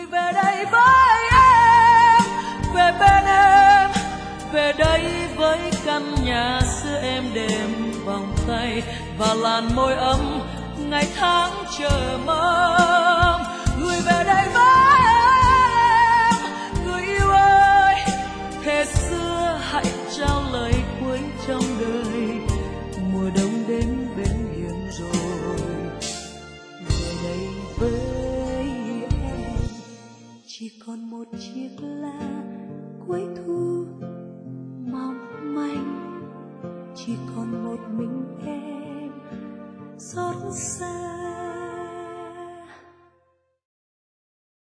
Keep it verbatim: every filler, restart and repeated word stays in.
Gửi về đây với em, về bên em, về đây với căn nhà xưa êm đềm vòng tay và làn môi ấm ngày tháng chờ mong. Gửi về đây với em, người yêu ơi, thề xưa hãy trao lời cuối trong đời. Mùa đông đến bên hiên rồi, về đây với em, chỉ còn một chiếc lá cuối thu mong manh, chỉ còn một mình em xót xa.